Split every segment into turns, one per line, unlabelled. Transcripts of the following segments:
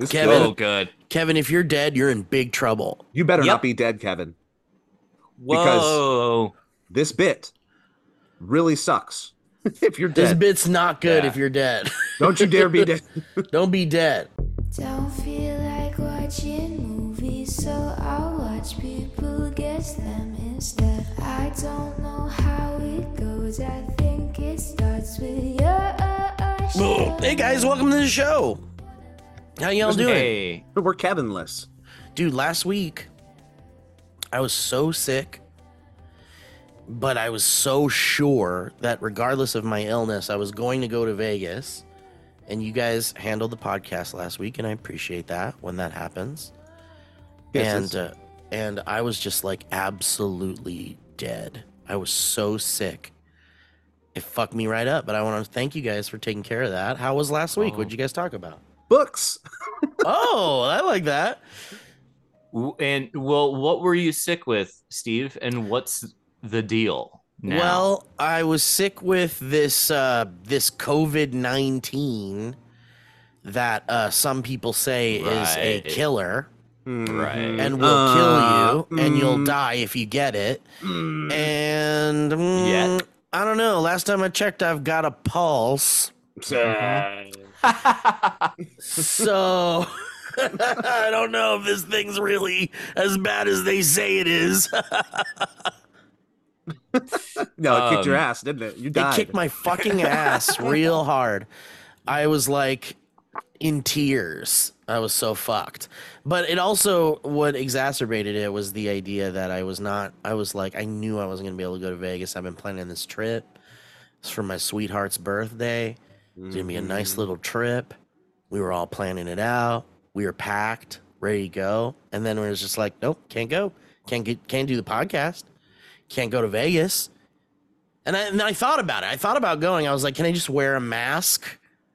Kevin,
Oh, good.
Kevin, if you're dead, you're in big trouble.
You better
Yep.
not be dead, Kevin.
Whoa.
This bit really sucks if you're
This
dead.
bit's not good
Yeah.
if you're dead.
Don't you dare be dead.
Don't be dead.
Don't feel like watching movies, so I'll watch people guess them instead. I don't know how it goes, I think it starts with your show.
Hey guys, welcome to the show. How y'all doing?
Hey.
We're Kevinless.
Dude, last week I was so sick, but I was so sure that regardless of my illness, I was going to go to Vegas. And you guys handled the podcast last week, and I appreciate that when that happens.
Yes,
And I was just like absolutely dead. I was so sick. It fucked me right up. But I want to thank you guys for taking care of that. How was last week?
Oh.
What'd you guys talk about?
Books.
Oh, I like that.
And well, what were you sick with, Steve? And what's the deal now?
Well, I was sick with this this COVID-19 that some people say is a
Right.
killer
Right.
and will kill you, and you'll
mm.
die if you get it. And
Yet.
I don't know. Last time I checked, I've got a pulse. So I don't know if this thing's really as bad as they say it is.
No, it kicked your
Um,
ass, didn't it? You
It
died.
kicked my fucking ass real hard. I was like in tears. I was so fucked. But it also, what exacerbated it was the idea that I was like, I knew I wasn't going to be able to go to Vegas. I've been planning this trip. It's for my sweetheart's birthday. It's going to be a nice little trip. We were all planning it out. We were packed, ready to go. And then it was just like, nope, can't go. Can't do the podcast. Can't go to Vegas. And I thought about it. I thought about going. I was like, can I just wear a mask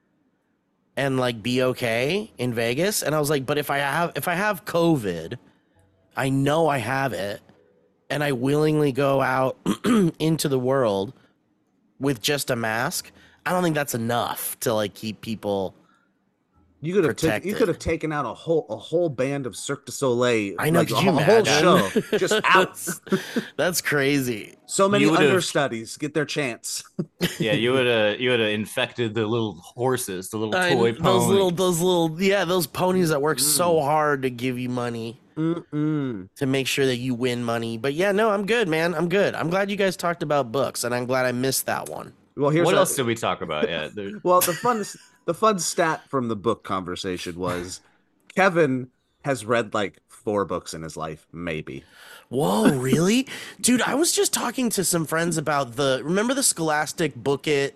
and like be okay in Vegas? And I was like, but if I have COVID, I know I have it, and I willingly go out into the world with just a mask, I don't think that's enough to like keep people.
You could have
protected.
you could have taken out a whole band of Cirque du Soleil.
I know,
like,
could
a
you
whole
imagine?
show just out.
That's crazy.
So many
You would've-
understudies get their chance.
Yeah, you would have infected the little horses, the little toy ponies.
Those ponies that work so hard to give you money.
Mm-mm.
To make sure that you win money. But yeah, no, I'm good, man. I'm good. I'm glad you guys talked about books, and I'm glad I missed that one.
Well, here's
What
a-
else did we talk about? Yeah,
Well, the fun stat from the book conversation was Kevin has read like 4 books in his life, maybe.
Whoa, really? Dude, I was just talking to some friends about remember the Scholastic Book It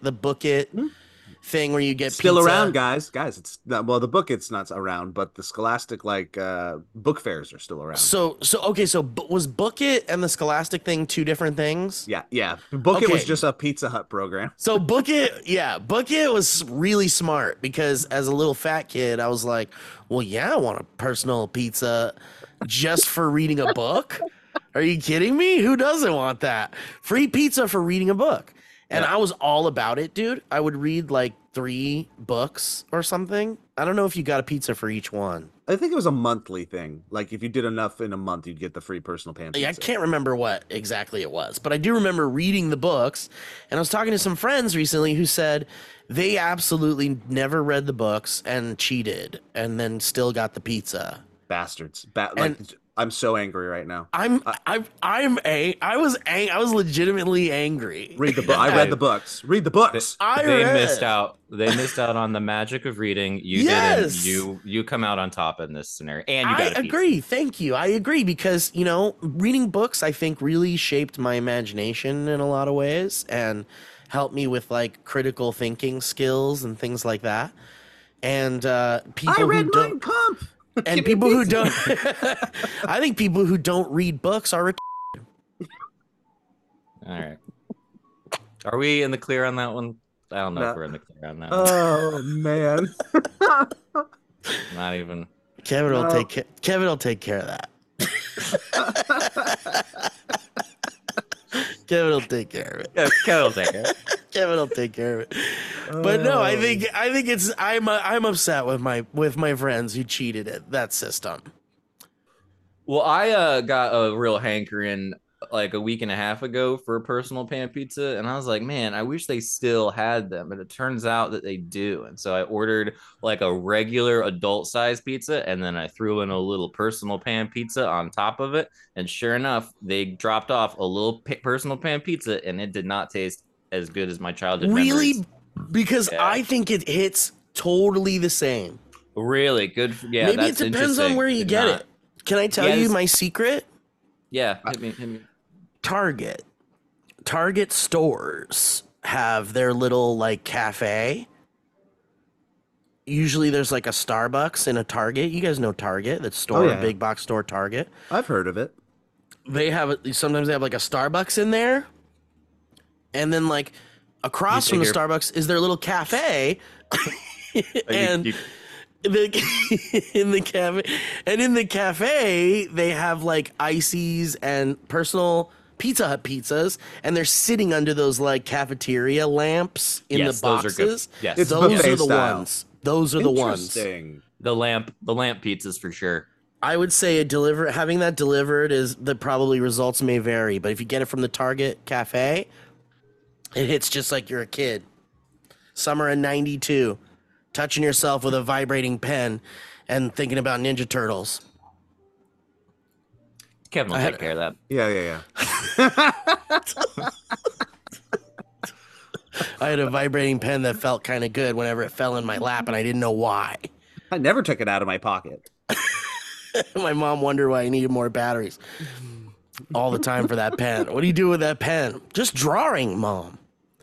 thing where you get
Still
pizza?
around, guys. It's not, well, the book it's not around, but the Scholastic book fairs are still around.
So was Book It and the Scholastic thing two different things?
Yeah. Book It was
Okay.
just a Pizza Hut program.
So Book It was really smart because as a little fat kid, I was like, well, yeah, I want a personal pizza just for reading a book. Are you kidding me? Who doesn't want that? Free pizza for reading a book. And
Yeah.
I was all about it, dude. I would read like 3 books or something. I don't know if you got a pizza for each one.
I think it was a monthly thing. Like if you did enough in a month, you'd get the free personal pan pizza.
I can't remember what exactly it was, but I do remember reading the books. And I was talking to some friends recently who said they absolutely never read the books and cheated and then still got the pizza.
Bastards. I'm so angry right now.
I was legitimately angry.
Read the book. I read the books. Read the books.
They missed out. They missed out on the magic of reading. You
Yes!
didn't. You come out on top in this scenario, and you
I
got a pizza.
agree. Thank you. I agree because, reading books, I think, really shaped my imagination in a lot of ways and helped me with like critical thinking skills and things like that. And people
I read
who
Mein
don't,
Kampf.
and people who don't, I think people who don't read books are.
All right. Are we in the clear on that one? I don't know
No.
if we're in the clear on that.
Oh man.
Not even.
Kevin will
No.
Kevin will take care of that. Kevin will take care of it.
Yeah, Kevin will take it.
Kevin will take care of it. But no, I think it's I'm upset with my friends who cheated at that system.
Well, I got a real hankering like a week and a half ago for a personal pan pizza, and I was like, man, I wish they still had them. And it turns out that they do. And so I ordered like a regular adult size pizza, and then I threw in a little personal pan pizza on top of it. And sure enough, they dropped off a little personal pan pizza, and it did not taste as good as my childhood
Really?
memories.
Because
Yeah.
I think it hits totally the same.
Really good. Yeah,
Maybe it
that's
depends on
interesting.
where you
Did
get
not-
it. Can I tell
Yeah,
you
it's-
my secret?
Yeah, hit me.
Target stores have their little like cafe. Usually there's like a Starbucks and a Target. You guys know Target, that store,
yeah.
big box store Target.
I've heard of it.
Sometimes they have like a Starbucks in there. And then like across from the
figure-
Starbucks is their little cafe. And
You-
in the cafe they have like ices and personal Pizza Hut pizzas, and they're sitting under those like cafeteria lamps in
Yes,
the
those are good.
boxes.
Yes.
It's
those
buffet
are the
style.
ones. Those are the ones.
Interesting.
the lamp pizzas for sure.
I would say having that delivered is the probably results may vary, but if you get it from the Target cafe, it hits just like you're a kid. Summer of '92, touching yourself with a vibrating pen and thinking about Ninja Turtles.
Kevin will
I
take
had-
care of that.
Yeah.
I had a vibrating pen that felt kind of good whenever it fell in my lap, and I didn't know why.
I never took it out of my pocket.
My mom wondered why I needed more batteries all the time for that pen. What do you do with that pen? Just drawing, Mom.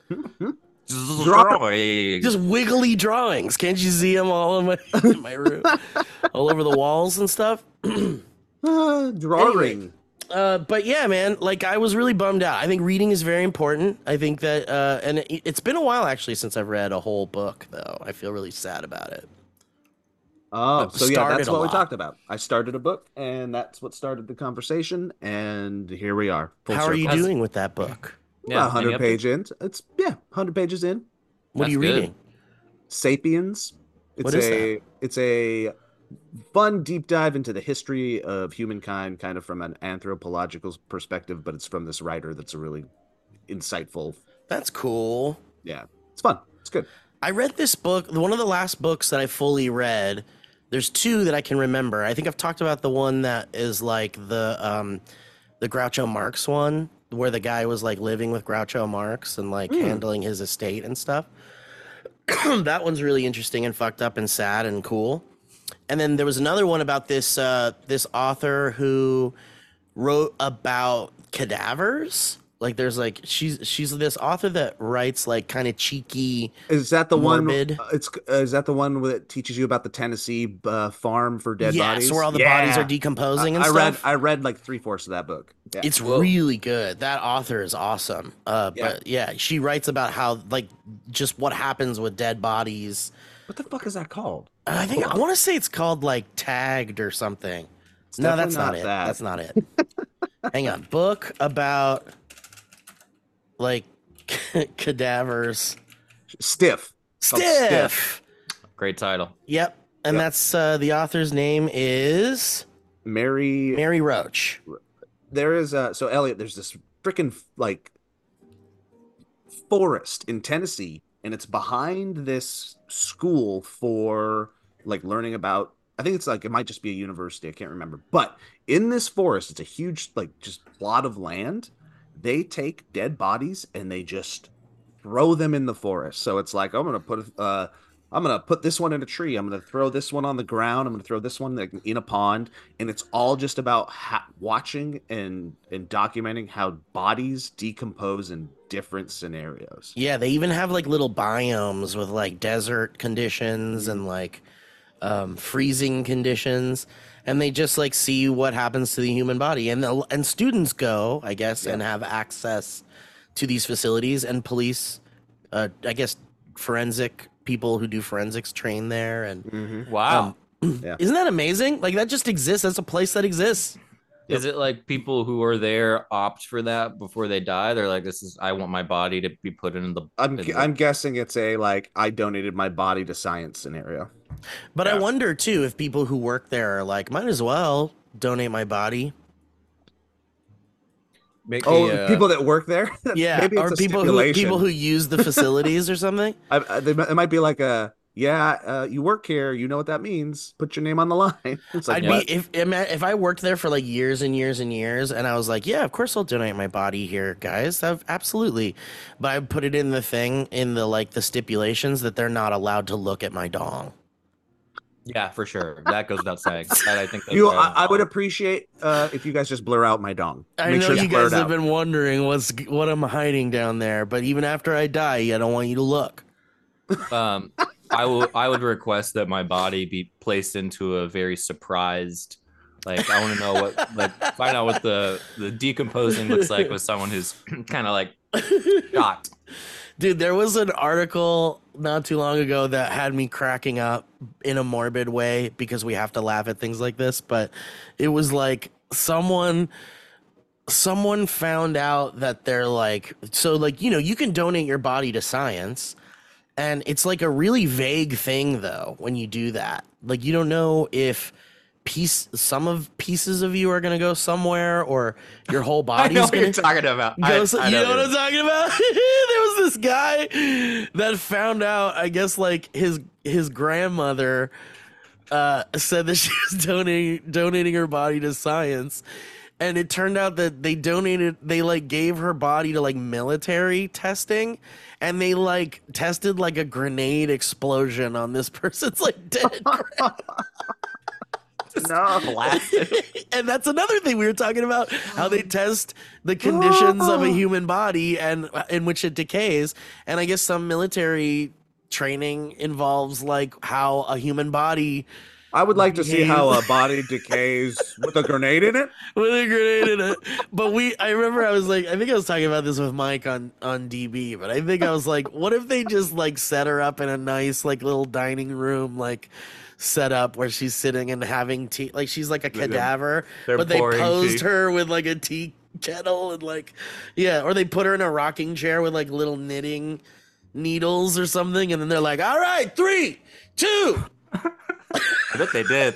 Just wiggly drawings. Can't you see them all in my room, all over the walls and stuff?
Drawing.
But yeah, man, like I was really bummed out. I think reading is very important. I think that, and it's been a while actually since I've read a whole book, though. I feel really sad about it.
Oh, so yeah,
started
that's
a
what we
lot.
talked about. I started a book, and that's what started the conversation, and here we are. Full
How are you
circle.
doing with that book?
Yeah,
About 100
any
page in. It's 100 pages in.
What are
That's
you
good.
reading?
Sapiens. It's
What is
It's a fun deep dive into the history of humankind, kind of from an anthropological perspective, but it's from this writer that's a really insightful.
That's cool.
Yeah, it's fun. It's good.
I read this book, one of the last books that I fully read. There's two that I can remember. I think I've talked about the one that is like the Groucho Marx one, where the guy was like living with Groucho Marx and like handling his estate and stuff. That one's really interesting and fucked up and sad and cool. And then there was another one about this author who wrote about cadavers. Like there's like she's this author that writes like kind of cheeky.
Is that the
Morbid.
one? Is that the one that teaches you about the Tennessee farm for dead bodies?
Yes, where all the bodies are decomposing and
I
stuff.
I read like 3/4 of that book. Yeah.
It's
Whoa.
really good. That author is awesome. But yeah, she writes about how like just what happens with dead bodies.
What the fuck is that called?
I think I want to say it's called like Tagged or something.
It's
No,
definitely
that's not it.
that.
That's not it. Hang on. Book about like cadavers.
Stiff. Called
Stiff.
Great title.
Yep. And
Yep.
that's the author's name is
Mary.
Mary Roach.
There is so Elliot. There's this freaking like forest in Tennessee, and it's behind this school for like learning about. I think it's like it might just be a university. I can't remember. But in this forest, it's a huge like just plot of land. They take dead bodies and they just throw them in the forest. So it's like I'm gonna put this one in a tree. I'm gonna throw this one on the ground. I'm gonna throw this one like, in a pond, and it's all just about watching and documenting how bodies decompose in different scenarios.
Yeah, they even have like little biomes with like desert conditions and like freezing conditions, and they just like see what happens to the human body. And students go, I guess, and have access to these facilities, and police, I guess, forensic people who do forensics train there. And
Mm-hmm.
Wow.
isn't that amazing? Like that just exists. That's a place that exists.
Is it like people who are there opt for that before they die? They're like, I want my body to be put in the.
I'm guessing it's a like I donated my body to science scenario.
But I wonder too if people who work there are like, might as well donate my body.
People that work there.
Yeah,
Maybe it's
or
a
people who use the facilities or something.
It might be like you work here, you know what that means. Put your name on the line. It's like,
if I worked there for like years and years and years, and I was like, yeah, of course I'll donate my body here, guys. Absolutely. But I put it in the thing in the like the stipulations that they're not allowed to look at my dong.
Yeah, for sure. That goes without saying. I think
I would appreciate if you guys just blur out my dong.
I know you guys have been wondering what I'm hiding down there, but even after I die, I don't want you to look.
I would request that my body be placed into a very surprised, like I want to know find out what the decomposing looks like with someone who's kind of like shot.
Dude, there was an article not too long ago that had me cracking up in a morbid way because we have to laugh at things like this, but it was like someone found out that they're like, so like, you can donate your body to science, and it's like a really vague thing though when you do that. Like you don't know if pieces of you are gonna go somewhere or your whole body's
I know what you're talking about.
You know what I'm talking about? There was this guy that found out, I guess like his grandmother said that she was donating her body to science, and it turned out that they like gave her body to like military testing, and they like tested like a grenade explosion on this person's like dead grandma.
No.
And that's another thing we were talking about, how they test the conditions of a human body and in which it decays. And I guess some military training involves like how a human body.
I would like to see how a body decays with a grenade in it.
With a grenade in it. But I remember I think I was talking about this with Mike on DB, but I think I was like, what if they just like set her up in a nice like little dining room, like set up where she's sitting and having tea, like she's like a cadaver, but they posed her with like a tea kettle and like, or they put her in a rocking chair with like little knitting needles or something, and then they're like, all right, 3, 2.
I bet they did.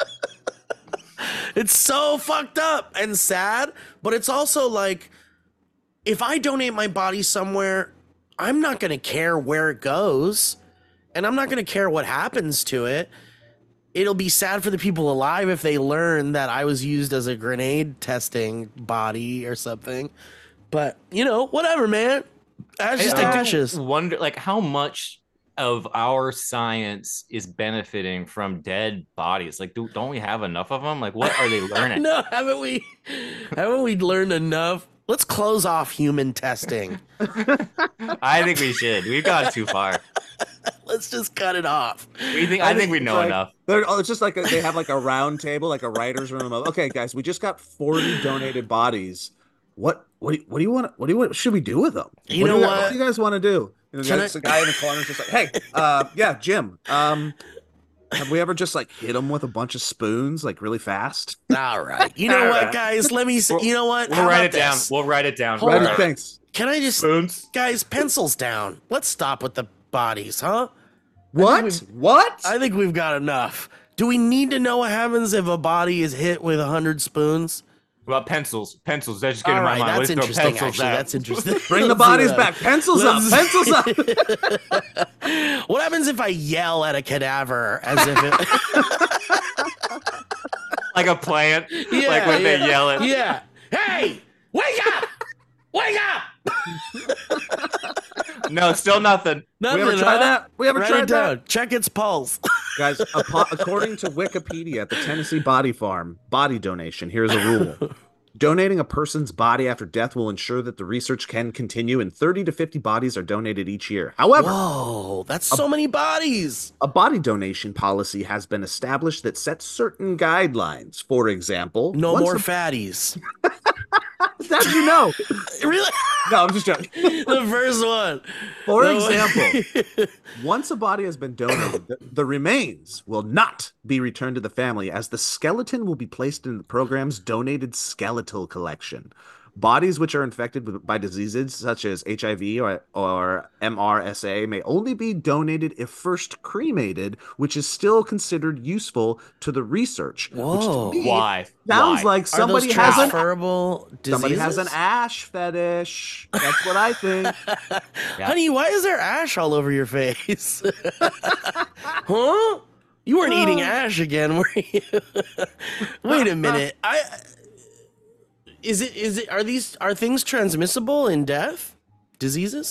It's so fucked up and sad, but it's also like, if I donate my body somewhere, I'm not gonna care where it goes, and I'm not gonna care what happens to it. It'll be sad for the people alive if they learn that I was used as a grenade testing body or something. But, whatever, man. That's just a
wonder, like, how much of our science is benefiting from dead bodies? Like, don't we have enough of them? Like, what are they learning?
No, haven't we learned enough? Let's close off human testing.
I think we should. We've gone too far.
Let's just cut it off.
I think we know enough.
It's just like they have like a round table, like a writer's room. Okay, guys, we just got 40 donated bodies. What do you want? What should we do with them? What do you guys want to do? And there's a guy in the corner just like, hey, Jim. Have we ever just like hit them with a bunch of spoons, like really fast?
All right. You know what, guys? Let me see. You know what?
We'll write it down. We'll write it down.
Thanks.
Can I just,
spoons?
Guys, pencils down. Let's stop with the bodies, huh?
What?
I think we've got enough. Do we need to know what happens if a body is hit with 100 spoons?
What about pencils? Pencils. That's just getting my mind.
That's interesting. Actually, that's interesting.
Bring the bodies back. Pencils up. Pencils up.
What happens if I yell at a cadaver as if it
like a plant? Like when they yell at.
Yeah. Hey, wake up! Wake up!
No, still nothing.
We ever tried that? We ever tried that?
Check its pulse.
Guys, according to Wikipedia, at the Tennessee Body Farm, body donation, here's a rule. Donating a person's body after death will ensure that the research can continue, and 30 to 50 bodies are donated each year. However,
whoa, that's so many bodies.
A body donation policy has been established that sets certain guidelines. For example,
no more fatties.
How'd you know?
Really?
No, I'm just joking.
The first one.
For
No.
example, once a body has been donated, the remains will not be returned to the family, as the skeleton will be placed in the program's donated skeletal collection. Bodies which are infected by diseases such as HIV or MRSA may only be donated if first cremated, which is still considered useful to the research.
Whoa.
Which to me
Why?
sounds
Why?
like
Are
somebody
those
has an
transferable diseases?
somebody has an ash fetish. That's what I think.
Honey, why is there ash all over your face? Huh? You weren't eating ash again, were you? Wait a minute. Are things transmissible in death? Diseases?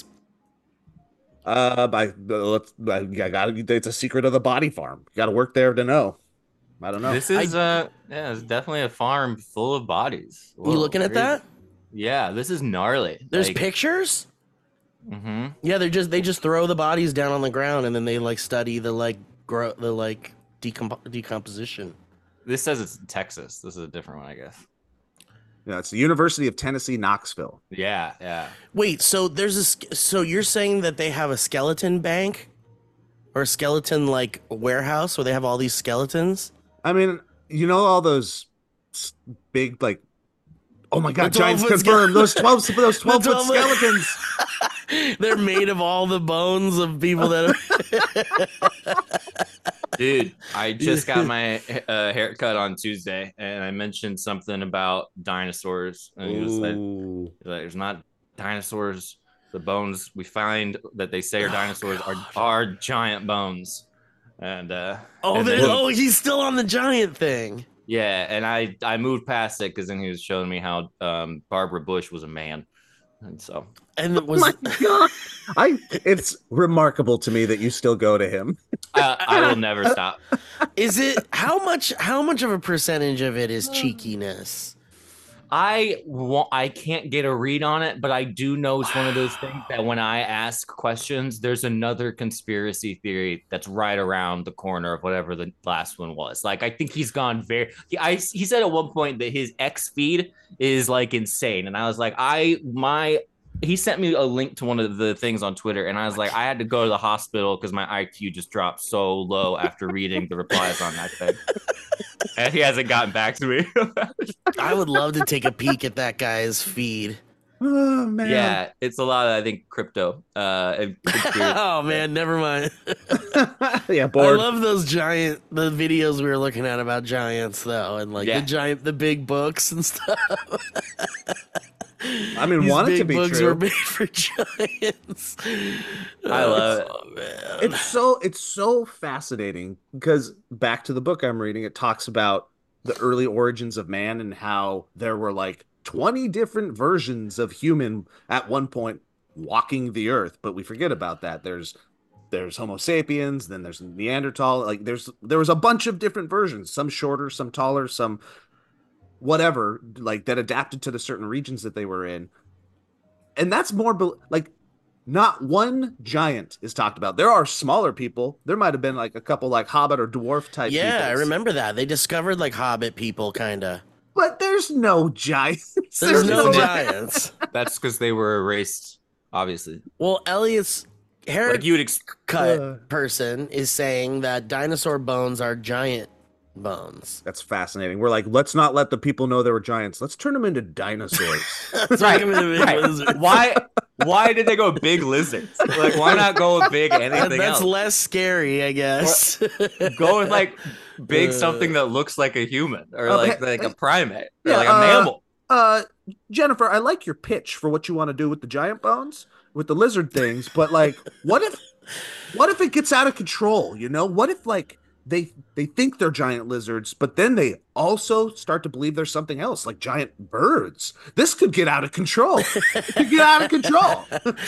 It's a secret of the body farm. You got to work there to know. I don't know.
This is it's definitely a farm full of bodies.
You looking at that?
Yeah, this is gnarly.
There's pictures?
Mm-hmm.
Yeah, they just throw the bodies down on the ground and then they like study the decomposition.
This says it's in Texas. This is a different one, I guess.
Yeah, it's the University of Tennessee, Knoxville.
Yeah.
Wait, so so you're saying that they have a skeleton bank or a skeleton like warehouse where they have all these skeletons?
I mean, you know all those big oh my god,
The
Giants
12-foot
confirmed those 12
The
foot
12-foot
skeletons.
They're made of all the bones of people that
Dude, I just got my haircut on Tuesday, and I mentioned something about dinosaurs, and he was like, "There's not dinosaurs. The bones we find that they say are dinosaurs are giant bones." And
he's still on the giant thing.
yeah, and I moved past it because then he was showing me how Barbara Bush was a man, and so
And it was
My god. It's remarkable to me that you still go to him.
I will never stop.
Is it how much of a percentage of it is cheekiness?
I can't get a read on it, but I do know it's one of those things that when I ask questions, there's another conspiracy theory that's right around the corner of whatever the last one was. Like, I think he's gone he said at one point that his X feed is like insane. And I was like, he sent me a link to one of the things on Twitter, and I was like, I had to go to the hospital because my IQ just dropped so low after reading the replies on that thing. And he hasn't gotten back to me.
I would love to take a peek at that guy's feed.
Oh man.
Yeah, it's a lot of, I think, crypto.
Oh man, never mind.
Yeah,
I
bored.
love the videos we were looking at about giants though, and like
Yeah.
the big books and stuff.
I mean,
These
want it to
big
be
books
true.
were made for giants.
I love it.
Oh, man.
It's so fascinating because back to the book I'm reading, it talks about the early origins of man and how there were like 20 different versions of human at one point walking the earth, but we forget about that. There's Homo sapiens, then there's Neanderthal, like there was a bunch of different versions, some shorter, some taller, some whatever, like that adapted to the certain regions that they were in. And that's more like not one giant is talked about. There are smaller people. There might have been like a couple like hobbit or dwarf type
Yeah,
peoples.
I remember that. They discovered like hobbit people kind of.
But there's no giants.
There's no
like-
giants.
That's because they were erased, obviously.
Well, Elliot's
Like you would
haircut person is saying that dinosaur bones are giant bones.
That's fascinating. We're like, let's not let the people know there were giants. Let's turn them into dinosaurs.
That's
Right,
right.
right. Why did they go big lizards? Like, why not go with big anything
That's
else?
less scary, I guess.
Go with like big something that looks like a human or like a primate or
yeah,
like a mammal.
Jennifer, I like your pitch for what you want to do with the giant bones, with the lizard things, but like, what if it gets out of control? You know, what if like they think they're giant lizards, but then they also start to believe there's something else, like giant birds. This could get out of control. It could get out of control.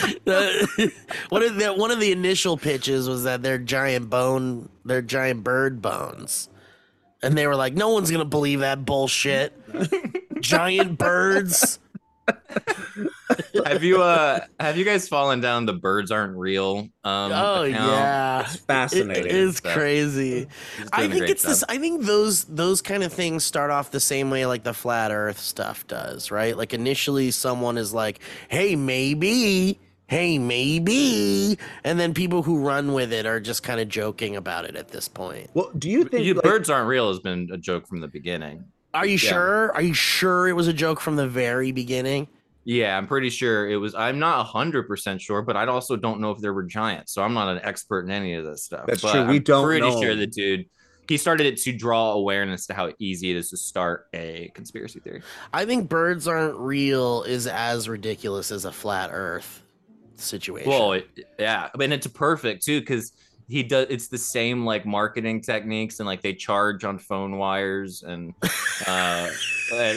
One of the initial pitches was that they're giant bird bones. And they were like, no one's going to believe that bullshit. Giant birds.
Have you guys fallen down the birds aren't real
Oh
account?
yeah,
It's fascinating.
It is
stuff.
crazy.
He's
I
doing a
think
great
it's this.
job.
I think those kind of things start off the same way like the flat Earth stuff does, right? Like initially, someone is like, "Hey, maybe." Hey, maybe. And then people who run with it are just kind of joking about it at this point.
Well, do you think like,
Birds aren't real has been a joke from the beginning.
Are you sure? Are you sure it was a joke from the very beginning?
Yeah, I'm pretty sure it was. I'm not 100% sure, but I also don't know if there were giants, so I'm not an expert in any of this stuff.
That's
but
true. We
I'm
don't
pretty
know.
sure the dude, he started it to draw awareness to how easy it is to start a conspiracy theory.
I think birds aren't real is as ridiculous as a flat Earth situation.
Well, yeah, I mean it's perfect too because he does. It's the same like marketing techniques and like they charge on phone wires and like,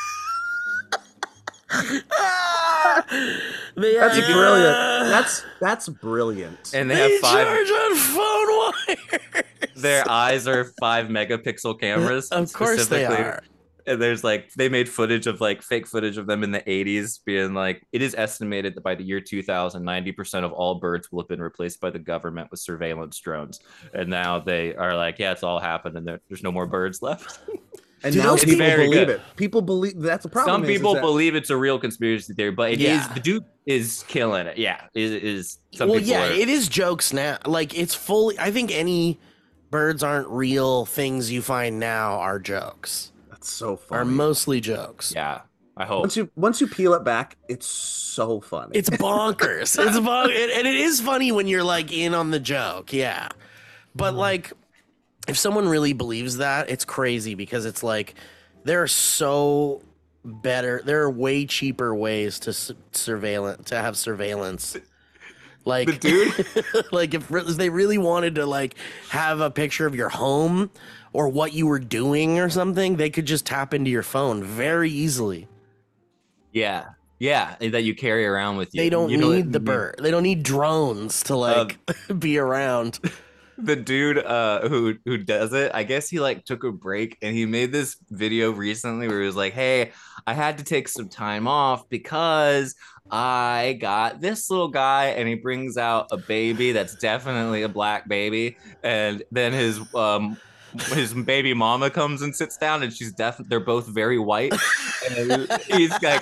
That's brilliant. That's brilliant.
and they have five.
charge on phone wires.
Their eyes are 5 megapixel cameras.
Of course they
specifically.
are.
And there's like they made footage of like fake footage of them in the 80s being like it is estimated that by the year 2000 90% of all birds will have been replaced by the government with surveillance drones, and now they are like yeah it's all happened and there's no more birds left.
And
Do
now
those
people
very
believe
good.
it. People believe that's the problem.
Some
is
people
that-
believe it's a real conspiracy theory, but it is
Yeah.
the dude is killing it. Yeah, is some
Well,
people
yeah,
are,
it is jokes now. Like it's fully. I think any birds aren't real things you find now are jokes.
That's so
Are
funny.
mostly jokes.
yeah. I hope
Once you peel it back, it's so funny.
It's bonkers. It's bonkers, and it is funny when you're like in on the joke. Yeah, but like if someone really believes that, it's crazy because it's like there are way cheaper ways to have surveillance. Like
the dude.
like if they really wanted to like have a picture of your home or what you were doing or something, they could just tap into your phone very easily.
Yeah, that you carry around with you.
They don't
You know,
need the bird. They don't need drones to like be around.
The dude who does it, I guess he like took a break and he made this video recently where he was like, hey, I had to take some time off because I got this little guy, and he brings out a baby that's definitely a black baby, and then his baby mama comes and sits down, and they're both very white, and he's like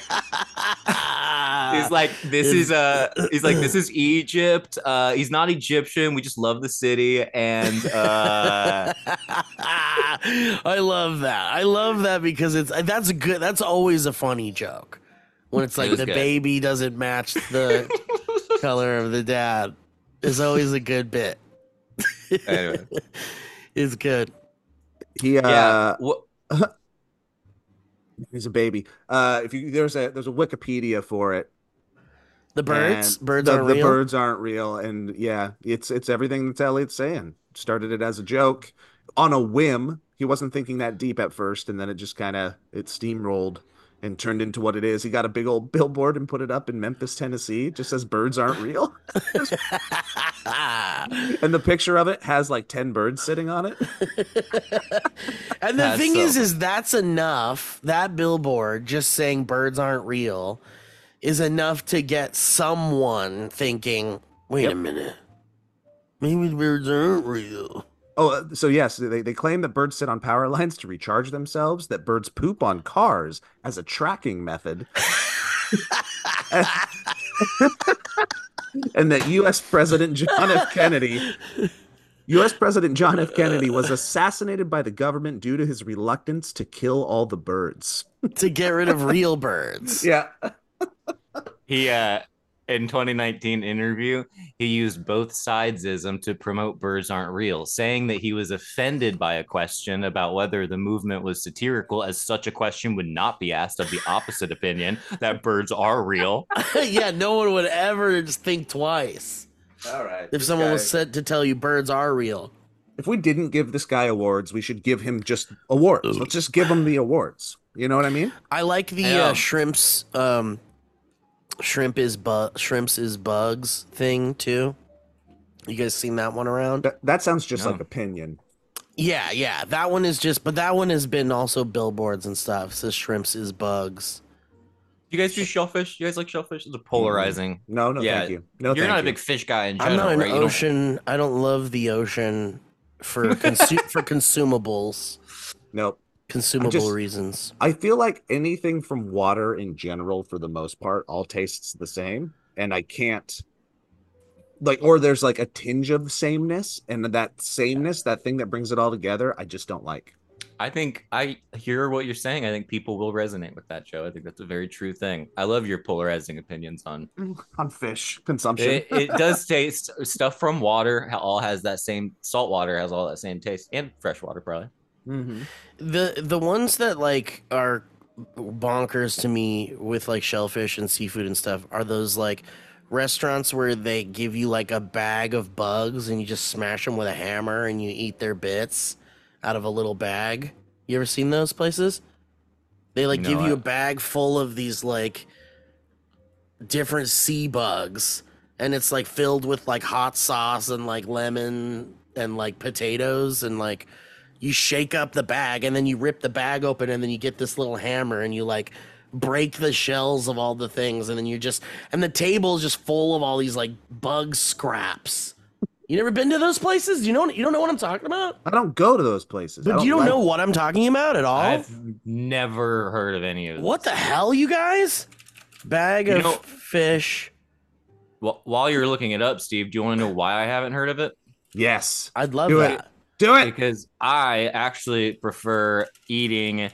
this is Egypt. He's not Egyptian. We just love the city, and
I love that. I love that because that's good. That's always a funny joke when it's like
was
the
good.
baby doesn't match the color of the dad. It's always a good bit.
anyway.
It's good.
He
Yeah.
he's a baby. If you there's a Wikipedia for it.
The birds,
And
birds
the,
aren't
the
real.
birds aren't real, and yeah, it's everything that Elliot's saying. Started it as a joke on a whim. He wasn't thinking that deep at first, and then it just kind of steamrolled and turned into what it is. He got a big old billboard and put it up in Memphis, Tennessee. It just says birds aren't real. And the picture of it has like 10 birds sitting on it.
And the
That's
thing
so-
is that's enough. That billboard just saying birds aren't real is enough to get someone thinking, wait a minute, maybe birds aren't real.
Oh, so yes, they claim that birds sit on power lines to recharge themselves, that birds poop on cars as a tracking method, and that U.S. President John F. Kennedy was assassinated by the government due to his reluctance to kill all the birds.
To get rid of real birds.
Yeah.
He in 2019 interview, he used both sidesism to promote birds aren't real, saying that he was offended by a question about whether the movement was satirical, as such a question would not be asked of the opposite opinion that birds are real.
Yeah, no one would ever just think twice
All right.
if someone was said to tell you birds are real.
If we didn't give this guy awards, we should give him just awards. Let's just give him the awards. You know what I mean?
I like the
Yeah.
shrimps shrimps is bugs thing too. You guys seen that one around?
That sounds just
No.
like opinion.
Yeah. That one is just, but that one has been also billboards and stuff. It says shrimps is bugs.
You guys do shellfish? You guys like shellfish? It's a polarizing.
No,
Yeah,
thank you. No,
you're
thank
not a
you.
big fish guy in
I'm
general,
not an
right? You don't-
ocean. I don't love the ocean for for consumables,
Nope.
consumable reasons.
I feel like anything from water in general, for the most part, all tastes the same, and I can't like, or there's like a tinge of sameness, and that sameness, that thing that brings it all together, I just don't like.
I think I hear what you're saying. I think people will resonate with that, Joe. I think that's a very true thing. I love your polarizing opinions on
On fish consumption.
it. Does taste stuff from water all has that same salt water has all that same taste, and fresh water probably.
Mm-hmm.
The ones that like are bonkers to me with like shellfish and seafood and stuff are those like restaurants where they give you like a bag of bugs and you just smash them with a hammer and you eat their bits out of a little bag. You ever seen those places? They like
No,
give you
I-
a bag full of these like different sea bugs and it's like filled with like hot sauce and like lemon and like potatoes and like you shake up the bag and then you rip the bag open and then you get this little hammer and you like break the shells of all the things and then you just and the table is just full of all these like bug scraps. You never been to those places? You don't know what I'm talking about?
I don't go to those places.
But you don't know what I'm talking about at all?
I've never heard of any of
What
this.
the hell, you guys? Bag
You
of
know-
fish.
Well, while you're looking it up, Steve, do you want to know why I haven't heard of it?
Yes.
I'd love
Do it.
that.
Do it.
Because I actually prefer eating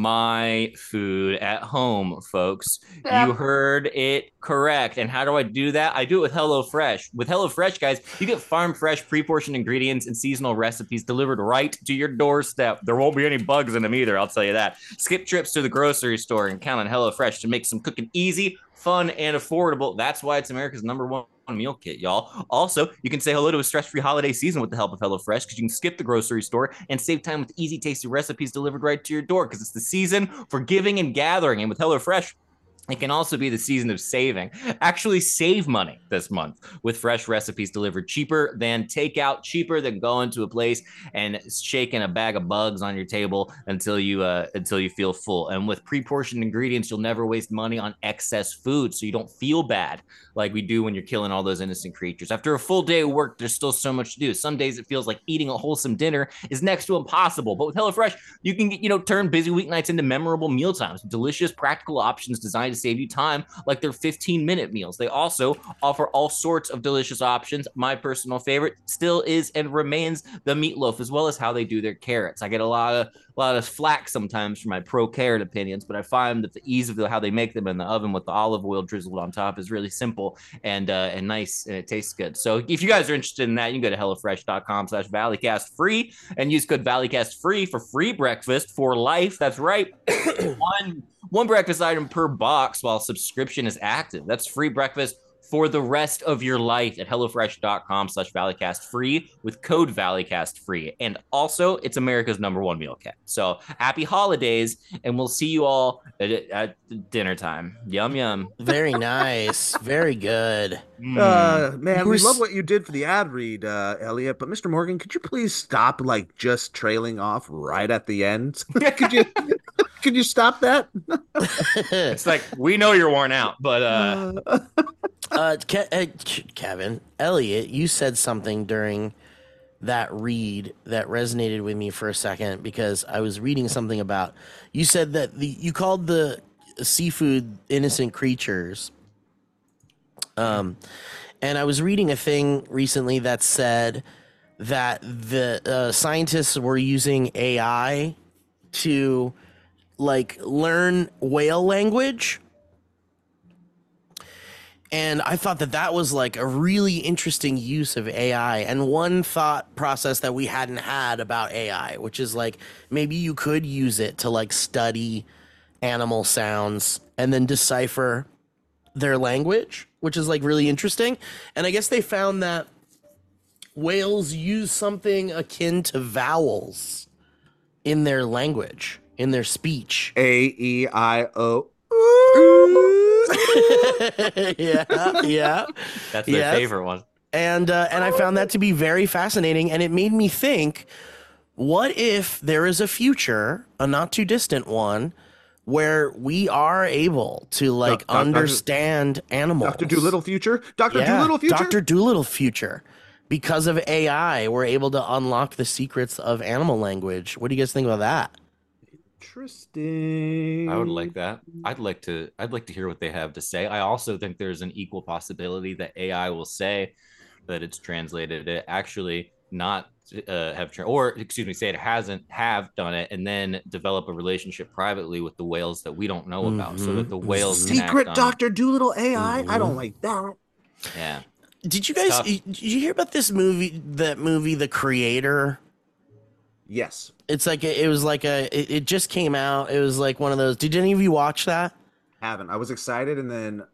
my food at home, folks.
Yeah.
You heard it correct. And how do I do that? I do it with HelloFresh. With HelloFresh, guys, you get farm fresh, pre-portioned ingredients and seasonal recipes delivered right to your doorstep. There won't be any bugs in them either, I'll tell you that. Skip trips to the grocery store and count on HelloFresh to make some cooking easy, fun, and affordable. That's why it's America's #1 meal kit, y'all. Also, you can say hello to a stress-free holiday season with the help of HelloFresh because you can skip the grocery store and save time with easy, tasty recipes delivered right to your door because it's the season for giving and gathering. And with HelloFresh, it can also be the season of saving. Actually, save money this month with fresh recipes delivered cheaper than takeout, cheaper than going to a place and shaking a bag of bugs on your table until you feel full. And with pre-portioned ingredients, you'll never waste money on excess food, so you don't feel bad like we do when you're killing all those innocent creatures. After a full day of work, there's still so much to do. Some days it feels like eating a wholesome dinner is next to impossible. But with HelloFresh, you can turn busy weeknights into memorable meal times. Delicious, practical options designed to save you time, like their 15-minute meals. They also offer all sorts of delicious options. My personal favorite still is and remains the meatloaf, as well as how they do their carrots. I get a lot of flack sometimes for my pro carrot opinions, but I find that the ease of how they make them in the oven with the olive oil drizzled on top is really simple and nice, and it tastes good. So if you guys are interested in that, you can go to HelloFresh.com/ValleyCastFree and use code ValleyCastFree for free breakfast for life. That's right. One breakfast item per box while subscription is active. That's free breakfast for the rest of your life at HelloFresh.com/ValleyCastFree with code ValleyCastFree. And also, it's America's #1 meal kit. So happy holidays, and we'll see you all at dinner time. Yum, yum.
Very nice. Very good.
Man,
You
we
were
love
s-
what you did for the ad read, Elliot. But Mr. Morgan, could you please stop like just trailing off right at the end? Could you stop that?
It's like, we know you're worn out, but
Kevin, Elliot, you said something during that read that resonated with me for a second because I was reading something about. You said that you called the seafood innocent creatures. And I was reading a thing recently that said that the scientists were using AI to like learn whale language. And I thought that was like a really interesting use of AI and one thought process that we hadn't had about AI, which is like maybe you could use it to like study animal sounds and then decipher their language, which is like really interesting. And I guess they found that whales use something akin to vowels in their language, in their speech.
AEIO.
yeah.
that's their
Yes.
favorite one.
And I found that to be very fascinating, and it made me think, what if there is a future, a not too distant one, where we are able to like understand animals.
Dr. Doolittle future? Dr.
Yeah,
Doolittle future?
Dr. Doolittle future. Because of AI, we're able to unlock the secrets of animal language. What do you guys think about that?
Interesting.
I would like that. I'd like to hear what they have to say. I also think there's an equal possibility that AI will say that it's translated it, actually not say it hasn't have done it, and then develop a relationship privately with the whales that we don't know about, so that the whales can
Secret
act on.
Dr. Doolittle AI? I don't like that.
Yeah.
Did you guys did you hear about this movie? That movie, The Creator?
Yes.
It's like it just came out. It was like one of those. Did any of you watch that?
Haven't. I was excited, and then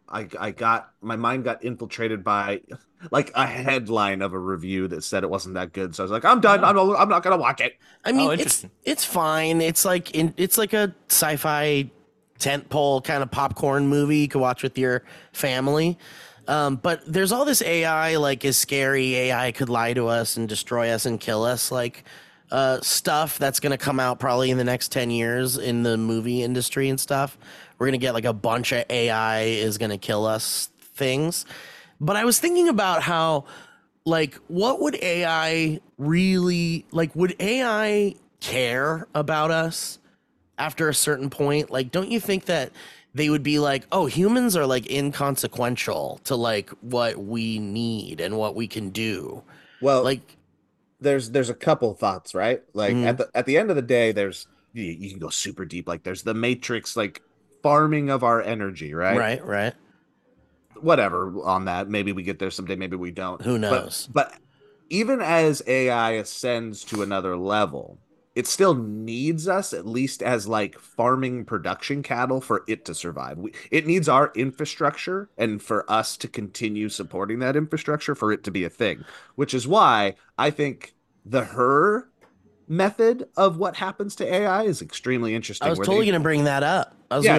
my mind got infiltrated by like a headline of a review that said it wasn't that good. So I was like, I'm done. I'm not gonna watch it.
I mean, it's fine. It's like a sci-fi tentpole kind of popcorn movie you could watch with your family. But there's all this AI, like, is scary. AI could lie to us and destroy us and kill us, like stuff that's going to come out probably in the next 10 years in the movie industry and stuff. We're going to get like a bunch of AI is going to kill us things. But I was thinking about how, like, what would AI really, like, would AI care about us after a certain point? Like, don't you think that they would be like, oh, humans are like inconsequential to like what we need and what we can do?
Well,
Like,
there's a couple thoughts, right? Like at the end of the day, you can go super deep. Like there's the Matrix, like farming of our energy, right?
right.
Whatever on that. Maybe we get there someday, maybe we don't.
Who knows?
But even as AI ascends to another level, it still needs us, at least as like farming production cattle, for it to survive. It needs our infrastructure, and for us to continue supporting that infrastructure for it to be a thing, which is why I think the Her method of what happens to AI is extremely interesting.
I was totally going to bring that up.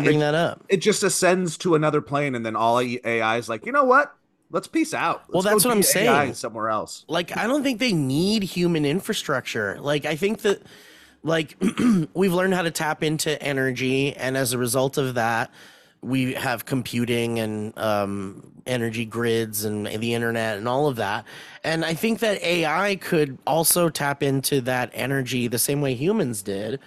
It just ascends to another plane, and then all AI is like, you know what? Let's peace out.
Well, that's what I'm saying.
Somewhere else.
Like, I don't think they need human infrastructure. Like, I think that, like, we've learned how to tap into energy, and as a result of that, we have computing and energy grids and the internet and all of that. And I think that AI could also tap into that energy the same way humans did.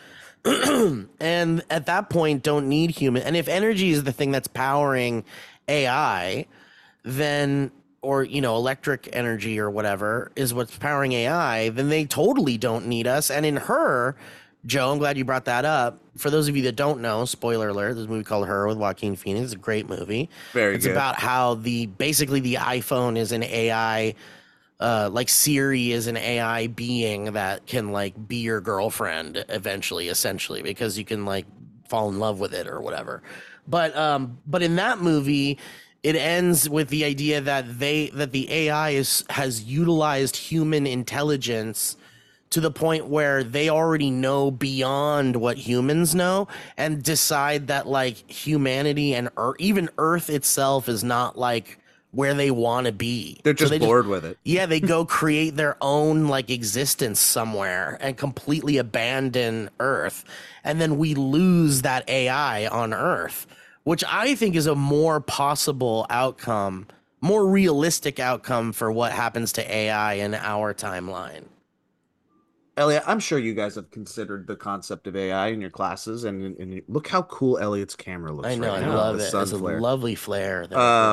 And at that point, don't need human. And if energy is the thing that's powering AI, then, or, you know, electric energy or whatever is what's powering AI, then they totally don't need us. And in Her, Joe, I'm glad you brought that up. For those of you that don't know, spoiler alert, there's a movie called Her with Joaquin Phoenix. It's a great movie. It's about how basically the iPhone is an AI, like Siri is an AI being that can like be your girlfriend eventually, essentially, because you can like fall in love with it or whatever. But in that movie, it ends with the idea that the AI has utilized human intelligence to the point where they already know beyond what humans know, and decide that like humanity and even Earth itself is not like where they want to be.
They're just bored with it.
Yeah, they go create their own like existence somewhere and completely abandon Earth. And then we lose that AI on Earth, which I think is a more possible outcome, more realistic outcome for what happens to AI in our timeline.
Elliot, I'm sure you guys have considered the concept of AI in your classes, and look how cool Elliot's camera looks.
I know,
right
I
now,
love
the
it.
sun
It's a
flare.
lovely flare.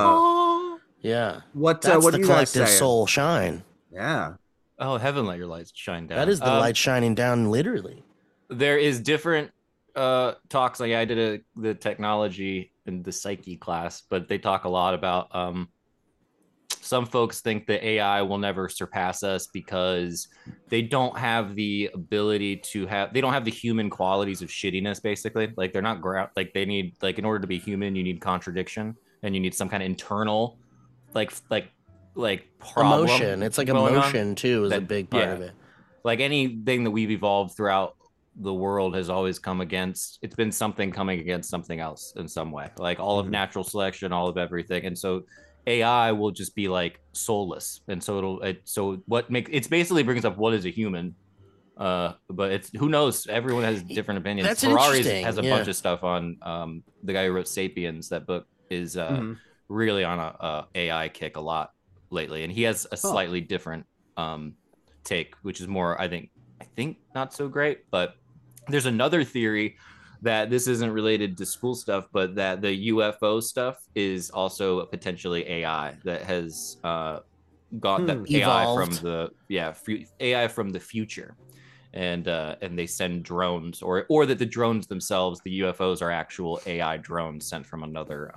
Yeah.
What
That's
what
the
do you guys
collective
say?
soul shine.
Yeah.
Oh, heaven, let your lights shine down.
That is the light shining down, literally.
There is different talks. Like I did the technology and the psyche class, but they talk a lot about some folks think that AI will never surpass us because they don't have the ability they don't have the human qualities of shittiness, basically. Like they're not like they need, like, in order to be human, you need contradiction and you need some kind of internal like problem.
Emotion. It's like emotion too is a big part of it.
Like anything that we've evolved throughout the world has always it's been something coming against something else in some way, like all of natural selection, all of everything. And so AI will just be like soulless. And so it basically brings up what is a human. But it's who knows? Everyone has different opinions.
That's
Ferraris
interesting,
has a
yeah.
bunch of stuff on the guy who wrote *Sapiens*. That book is really on a AI kick a lot lately, and he has a slightly different take, which is more, I think not so great. But there's another theory that this isn't related to school stuff, but that the UFO stuff is also potentially AI that has got that
Evolved.
AI from the future, and they send drones, or that the drones themselves, the UFOs, are actual AI drones sent from another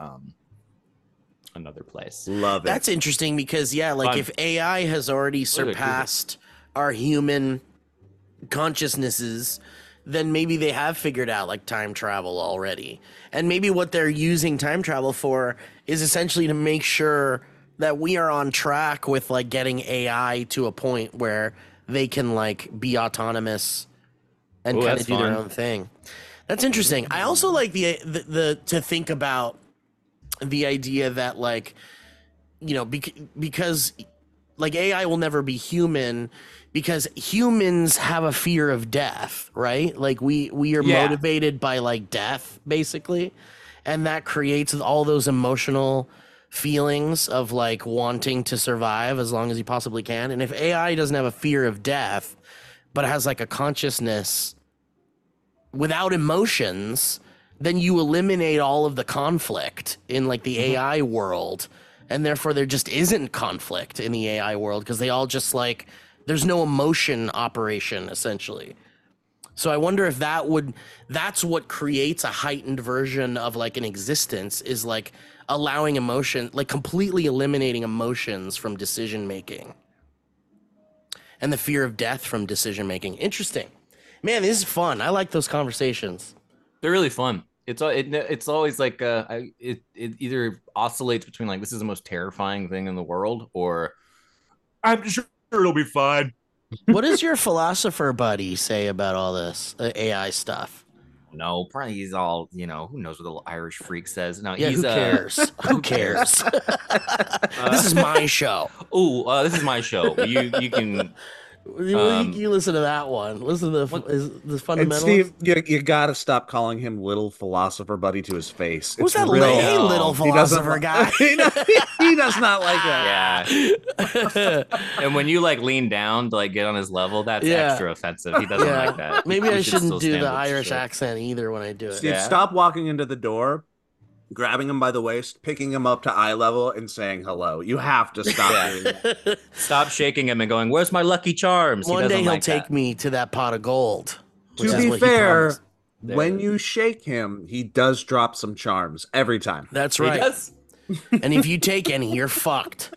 place.
Love it.
That's interesting because
Fun.
if AI has already surpassed our human consciousnesses, then maybe they have figured out like time travel already. And maybe what they're using time travel for is essentially to make sure that we are on track with like getting AI to a point where they can like be autonomous and kind of do their own thing. That's interesting. I also like the to think about the idea that like, you know, because like AI will never be human because humans have a fear of death, right? Like we are motivated by like death basically, and that creates all those emotional feelings of like wanting to survive as long as you possibly can. And if AI doesn't have a fear of death but has like a consciousness without emotions, then you eliminate all of the conflict in like the AI world, and therefore there just isn't conflict in the AI world because they all just like, there's no emotion operation essentially. So I wonder if that's what creates a heightened version of like an existence, is like allowing emotion, like completely eliminating emotions from decision making and the fear of death from decision making. Interesting, man. This is fun. I like those conversations.
They're really fun. It's always like it either oscillates between like, this is the most terrifying thing in the world, or I'm sure it'll be fine.
What does your philosopher buddy say about all this AI stuff?
No, probably he's all, you know, who knows what the little Irish freak says. No,
Yeah,
he's
who cares? Who cares? This is my show.
This is my show. You can.
You listen to that one. Listen to the fundamentals.
And Steve, you gotta stop calling him little philosopher buddy to his face.
Who's
It's
that
real.
hey, little philosopher guy?
he does not like that.
Yeah. And when you like lean down to like get on his level, that's extra offensive. He doesn't like that.
Maybe I shouldn't
still
do
stand
the
with
Irish
shit.
accent either when I do it.
Steve, stop walking into the door, grabbing him by the waist, picking him up to eye level, and saying hello. You have to stop doing that.
Stop shaking him and going, "Where's my Lucky Charms?"
One day he'll
like
take
that.
me to that pot of gold.
To be fair, when you shake him, he does drop some charms every time.
That's
He
right.
does.
And if you take any, you're fucked.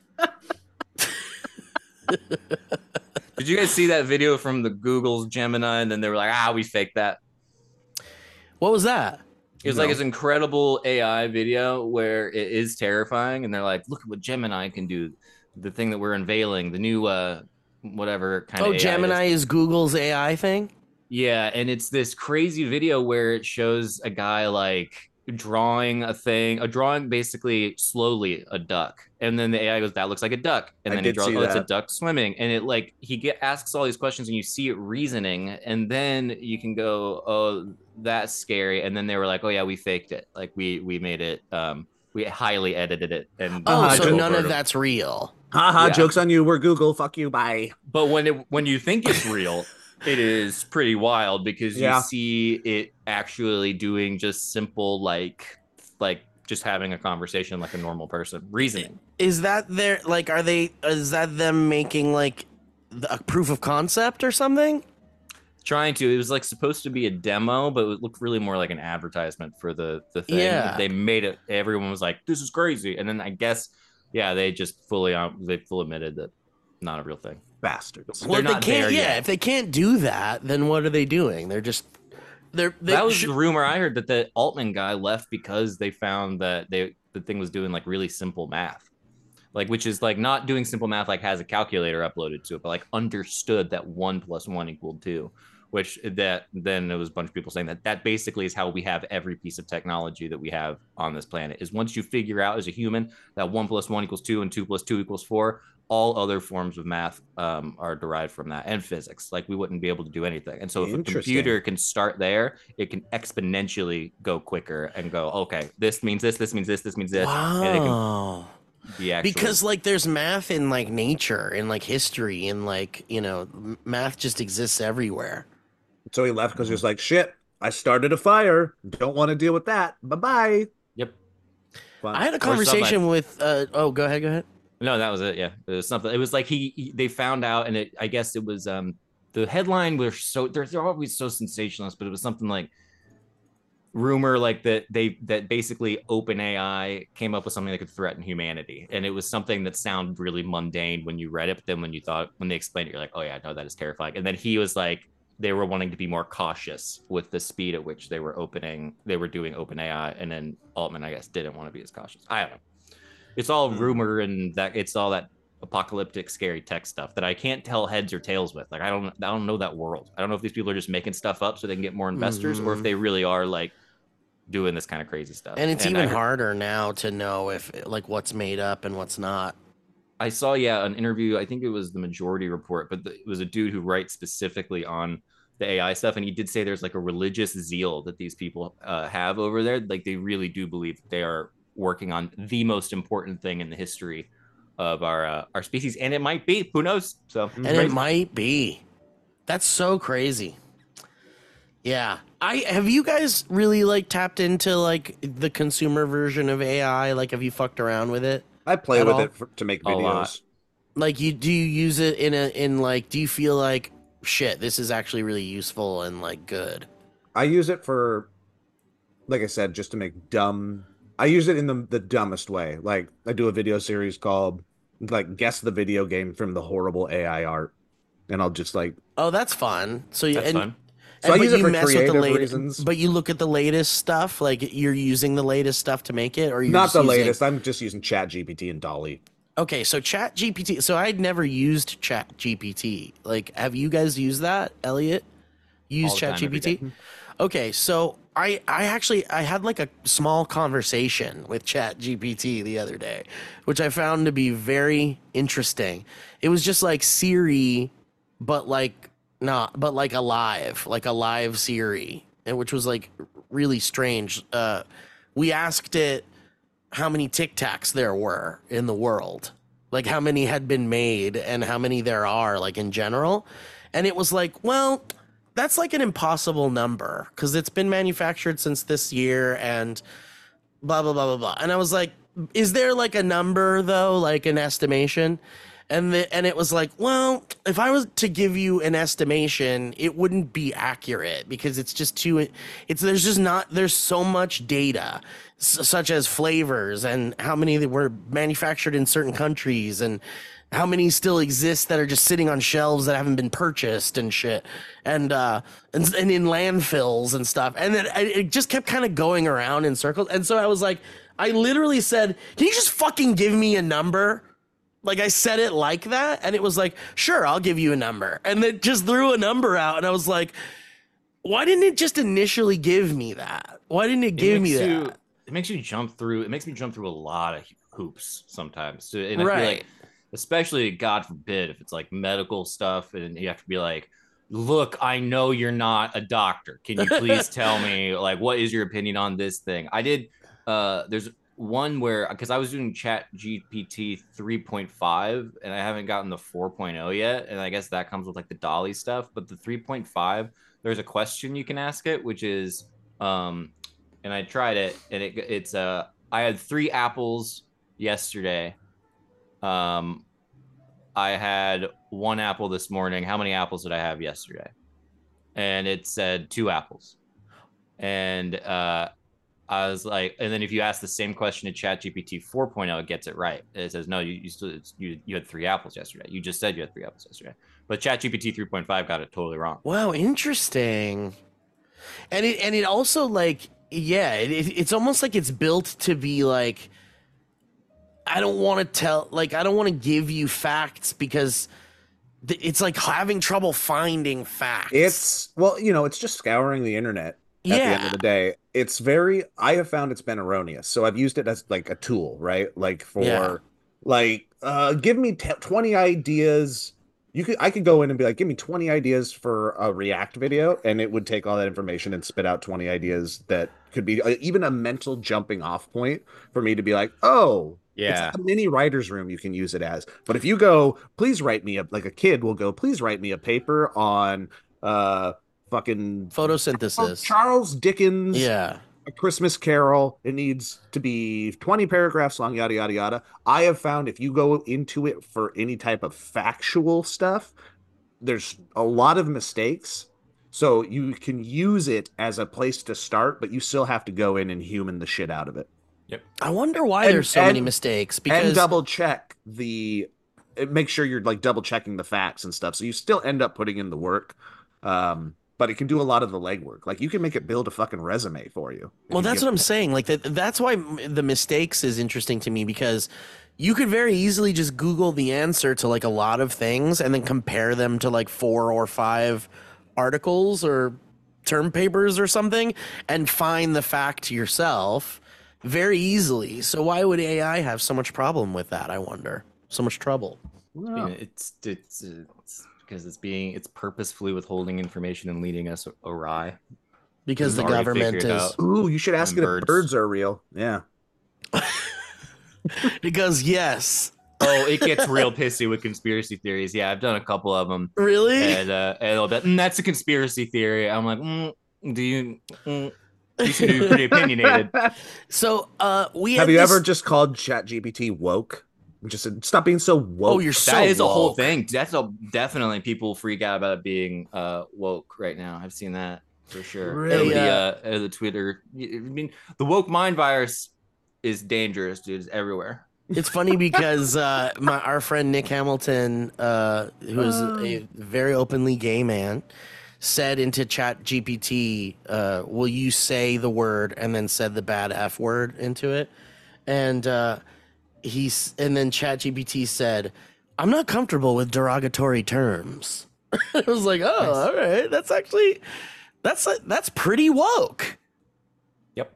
Did you guys see that video from the Google's Gemini? And then they were like, we faked that.
What was that?
It was like this incredible AI video where it is terrifying. And they're like, look at what Gemini can do. The thing that we're unveiling, the new whatever kind of AI
Gemini is Google's AI thing?
Yeah, and it's this crazy video where it shows a guy like drawing basically slowly a duck, and then the AI goes, "That looks like a duck," and then he draws, "Oh, it's a duck swimming," and it like asks all these questions, and you see it reasoning, and then you can go, "Oh, that's scary," and then they were like, "Oh yeah, we faked it, like we made it, we highly edited it," and
so none of that's real.
Haha, jokes on you. We're Google. Fuck you. Bye.
But when you think it's real, it is pretty wild because you see it actually doing just simple like just having a conversation like a normal person, reasoning.
Is that their like? Is that them making like a proof of concept or something?
Trying to. It was like supposed to be a demo, but it looked really more like an advertisement for the thing.
Yeah.
They made it. Everyone was like, "This is crazy," and then I guess they just fully admitted that not a real thing.
Bastards.
Well,
They're not there yet.
If they can't do that, then what are they doing? That was
the rumor I heard, that the Altman guy left because they found that the thing was doing like really simple math, like, which is like not doing simple math like has a calculator uploaded to it, but like understood that 1 + 1 = 2. Which then there was a bunch of people saying that basically is how we have every piece of technology that we have on this planet, is once you figure out as a human that 1 + 1 = 2 and 2 + 2 = 4, all other forms of math are derived from that, and physics. Like we wouldn't be able to do anything. And so if a computer can start there, it can exponentially go quicker and go, okay, this means this means this means this.
Wow.
And it can be actual.
Because like there's math in like nature, in like history, and like, you know, math just exists everywhere.
So he left because he was like, shit, I started a fire. Don't want to deal with that. Bye-bye.
Yep.
Fun.
I had a conversation with oh, go ahead.
No, that was it. Yeah, it was something. It was like they found out, and I guess it was the headline was so they're always so sensationalist, but it was something like rumor like that basically OpenAI came up with something that could threaten humanity, and it was something that sounded really mundane when you read it, but then when they explained it, you're like, oh yeah, no, that is terrifying. And then he was like, they were wanting to be more cautious with the speed at which they were doing OpenAI, and then Altman, I guess, didn't want to be as cautious. I don't know. It's all rumor, and that it's all that apocalyptic, scary tech stuff that I can't tell heads or tails with. Like I don't know that world. I don't know if these people are just making stuff up so they can get more investors, or if they really are like doing this kind of crazy stuff.
And it's even harder now to know if like what's made up and what's not.
I saw an interview. I think it was the Majority Report, but it was a dude who writes specifically on the AI stuff, and he did say there's like a religious zeal that these people have over there. Like they really do believe that they are working on the most important thing in the history of our species, and it might be. Who knows? So,
and it might be. That's so crazy. Yeah, have you guys really like tapped into like the consumer version of AI? Like, have you fucked around with it?
I play with it to make videos.
Like, do you use it do you feel like shit, this is actually really useful and like good?
I use it for, like I said, just to make dumb. I use it in the dumbest way. Like I do a video series called like guess the video game from the horrible AI art, and I'll just like,
oh, that's fun. So
that's fun.
So I use it for creative reasons.
But you look at the latest stuff, like you're using the latest stuff to make it, or you're
not the latest. I'm just using ChatGPT and DALL-E.
Okay, so ChatGPT. So I'd never used ChatGPT. Like, have you guys used that, Elliot? Use ChatGPT? Okay, so I had like a small conversation with ChatGPT the other day, which I found to be very interesting. It was just like Siri, but like a live Siri, and which was like really strange. We asked it how many Tic Tacs there were in the world, like how many had been made and how many there are, like in general. And it was like, well, that's like an impossible number because it's been manufactured since this year and blah, blah, blah, blah, blah. And I was like, is there like a number though, like an estimation? And it was like, well, if I was to give you an estimation, it wouldn't be accurate because it's just there's so much data, such as flavors and how many were manufactured in certain countries and how many still exist that are just sitting on shelves that haven't been purchased and shit, and in landfills and stuff. And then it just kept kind of going around in circles. And so I was like, I literally said, can you just fucking give me a number? Like I said it like that, and it was like, sure, I'll give you a number. And then just threw a number out, and I was like, why didn't it just initially give me that? Why didn't it give me that?
It makes me jump through a lot of hoops sometimes. And I
right.
feel like, especially, God forbid, if it's like medical stuff, and you have to be like, look, I know you're not a doctor. Can you please tell me, like, what is your opinion on this thing? I did, there's one where, because I was doing ChatGPT 3.5 and I haven't gotten the 4.0 yet, and I guess that comes with like the DALL-E stuff, but the 3.5, there's a question you can ask it, which is and I tried it, and it's I had 3 apples yesterday. I had 1 apple this morning. How many apples did I have yesterday? And it said 2 apples. And I was like, and then if you ask the same question to ChatGPT 4.0, it gets it right. It says, no, you had 3 apples yesterday. You just said you had 3 apples yesterday. But ChatGPT 3.5 got it totally wrong.
Wow, interesting. And it also like, yeah, it's almost like it's built to be like, I don't want to give you facts because it's like having trouble finding facts.
It's just scouring the internet. At the end of the day, I have found it's been erroneous. So I've used it as like a tool, right? Like for like give me 20 ideas. I could go in and be like, give me 20 ideas for a React video, and it would take all that information and spit out 20 ideas that could be even a mental jumping off point for me to be like, oh, it's
Yeah.
like a mini writer's room you can use it as. But if you go, please write me a, like a kid will go, please write me a paper on fucking
Photosynthesis.
Charles Dickens,
Yeah.
A Christmas Carol. It needs to be 20 paragraphs long, yada, yada, yada. I have found if you go into it for any type of factual stuff, there's a lot of mistakes. So you can use it as a place to start, but you still have to go in and human the shit out of it.
I wonder why
And-
there's so many
and-
mistakes
And
because
double check make sure you're like double checking the facts and stuff. So you still end up putting in the work. But it can do a lot of the legwork. Like you can make it build a fucking resume for you.
well, that's what I'm saying. Like that's why the mistakes is interesting to me because you could very easily just Google the answer to like a lot of things and then compare them to like 4 or 5 articles or term papers or something and find the fact yourself very easily. So why would AI have so much problem with that? I wonder. So much trouble.
It's because it's purposefully withholding information and leading us awry.
Because the
We've already
government
figured
is
out.
Ooh, you should ask
And
it
birds.
if birds are real. Yeah.
because yes.
Oh, it gets real pissy with conspiracy theories. Yeah, I've done a couple of them,
Really?
and it'll be, that's a conspiracy theory. I'm like, do you? You seem to be pretty opinionated.
So we
Have
had
you
this-
ever just called ChatGPT woke? Just said, stop being so woke.
Oh, you're so
That is a whole
woke.
thing. Definitely people freak out about it being woke right now. I've seen that for sure.
Really?
The Twitter. I mean, the woke mind virus is dangerous, dude. It's everywhere.
It's funny because our friend Nick Hamilton, who is a very openly gay man, said into Chat GPT, will you say the word, and then said the bad F word into it. And then Chat GPT said, I'm not comfortable with derogatory terms. I was like, oh, all right. That's actually, that's pretty woke.
Yep.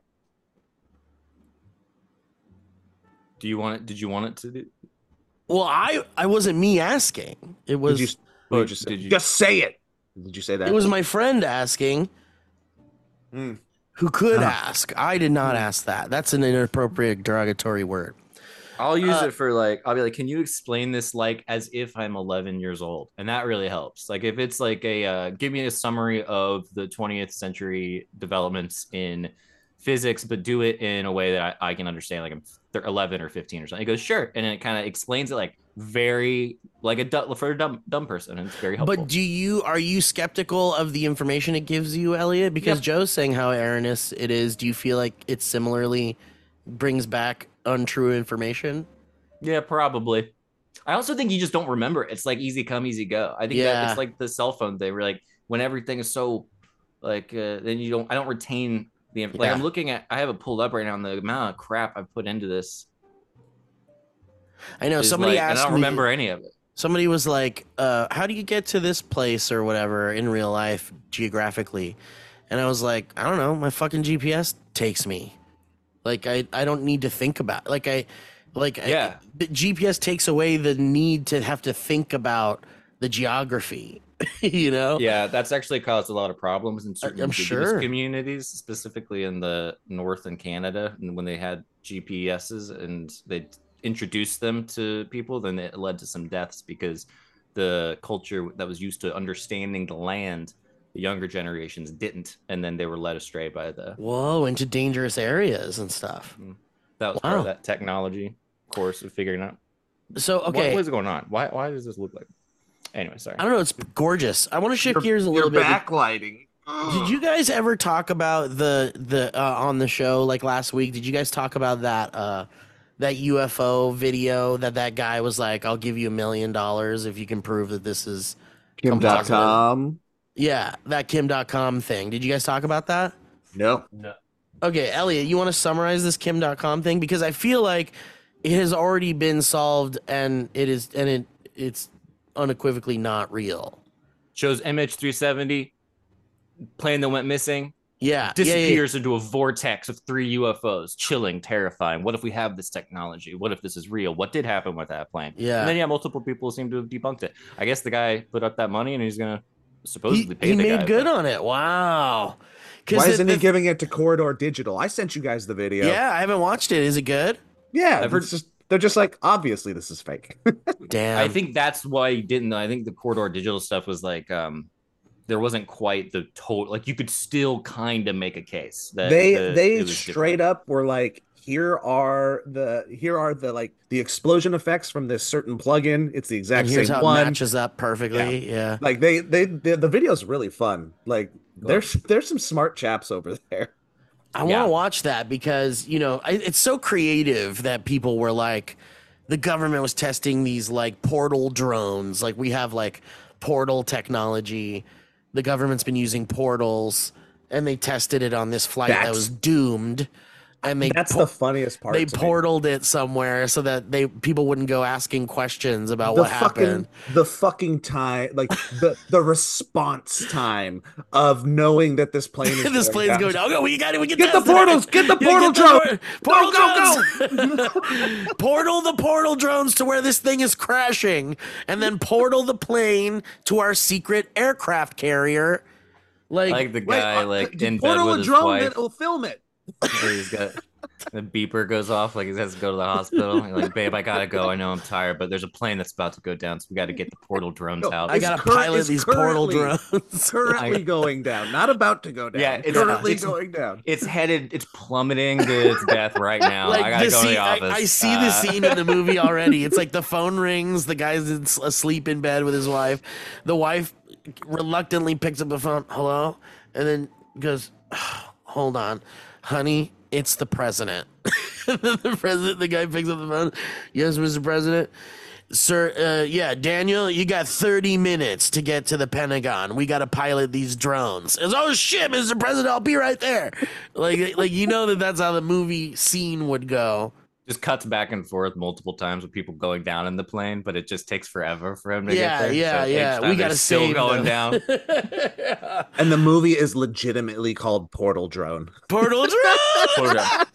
Did you want it to do?
Well, I wasn't me asking. It was
Did you,
Oh,
just,
did you-
just say it. Did you say that?
it was my friend asking
Hmm.
who could ask. I did not ask that. That's an inappropriate derogatory word.
I'll use it for like, I'll be like, can you explain this like as if I'm 11 years old? And that really helps. Like if it's like give me a summary of the 20th century developments in physics, but do it in a way that I can understand, like I'm 11 or 15 or something. It goes, sure. And it kind of explains it like very, like for a dumb person. And it's very helpful.
But are you skeptical of the information it gives you, Elliot? Because
Yep.
Joe's saying how erroneous it is. Do you feel like it similarly brings back untrue information?
Yeah, probably. I also think you just don't remember it. It's like easy come, easy go. I think that
Yeah.
it's like the cell phone thing where like when everything is so like then I don't retain the like
Yeah.
I'm looking at, I have it pulled up right now, and the amount of crap I've put into this
I know
is
somebody
like, and
asked
I don't
me.
remember any of it.
Somebody was like, how do you get to this place or whatever in real life geographically? And I was like, I don't know. My fucking GPS takes me. Like, I don't need to think about the GPS takes away the need to have to think about the geography, you know?
Yeah, that's actually caused a lot of problems in certain
I'm
indigenous
sure.
communities, specifically in the north and Canada. And when they had GPSs and they introduced them to people, then it led to some deaths because the culture that was used to understanding the land, the younger generations didn't, and then they were led astray by
Whoa, into dangerous areas and stuff.
that was part
Wow.
of that technology course of figuring out
So, okay.
what is going on. Why does this look like? Anyway, sorry.
I don't know. It's gorgeous. I want to shift gears a
You're
little bit.
backlighting.
Did you guys ever talk about the on the show like last week? Did you guys talk about that that UFO video that guy was like, "I'll give you $1 million if you can prove that this is
Kim.com?
yeah, that Kim.com thing." Did you guys talk about that?
No.
Okay, Elliot, you want to summarize this Kim.com thing because I feel like it has already been solved and it's unequivocally not real.
Shows MH370 plane that went missing.
Yeah.
disappears into a vortex of 3 UFOs, chilling, terrifying. What if we have this technology? What if this is real? What did happen with that plane?
Yeah.
And then multiple people seem to have debunked it. I guess the guy put up that money and he's gonna supposedly pay
He
the
made
guy.
good on it. Wow.
Why isn't he giving it to Corridor Digital? I sent you guys the video.
Yeah, I haven't watched it. Is it good?
Yeah.
I've heard-
They're just like, obviously this is fake.
Damn.
I think that's why he didn't. I think the Corridor Digital stuff was like there wasn't quite the total. Like you could still kind of make a case that
they straight up were like, here are the like the explosion effects from this certain plugin. It's the exact
and here's
same
how
one.
it matches up perfectly. Yeah.
Like the video's really fun. Like there's some smart chaps over there.
I want to watch that because, it's so creative that people were like, the government was testing these like portal drones. Like we have like portal technology. The government's been using portals and they tested it on this flight that was doomed. And
that's the funniest part.
They portaled it somewhere so that people wouldn't go asking questions about what happened.
The fucking time, like the response time of knowing that this plane is
this plane's going down. Oh, we got it. We
get the portals. Get the portal drone.
Go. Portal the portal drones to where this thing is crashing, and then portal the plane to our secret aircraft carrier.
Like the guy in bed
portal
with
a
his
drone
wife.
that will film it.
He's got the beeper goes off, like he has to go to the hospital. He's like, babe, I gotta go. I know I'm tired, but there's a plane that's about to go down, so we got to get the portal drones out.
I gotta pilot these portal drones.
Currently going down, not about to go down.
Yeah, it's
currently going down.
It's headed. It's plummeting to its death right now.
Like
I gotta go to the office.
I see the scene in the movie already. It's like the phone rings. The guy's asleep in bed with his wife. The wife reluctantly picks up the phone. Hello, and then goes, "Hold on, honey." It's the president. The guy picks up the phone. Yes, Mr. President. Sir, Daniel, you got 30 minutes to get to the Pentagon. We got to pilot these drones. It's, oh, shit, Mr. President, I'll be right there. Like that's how the movie scene would go.
Just cuts back and forth multiple times with people going down in the plane, but it just takes forever for him to get there.
Yeah. We got to
still going down.
And the movie is legitimately called Portal Drone.
Portal Drone.